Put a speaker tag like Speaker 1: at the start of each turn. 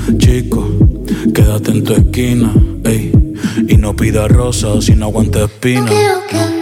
Speaker 1: Chico, quédate en tu esquina, ey, y no pidas rosas si no aguanta espina.
Speaker 2: No quiero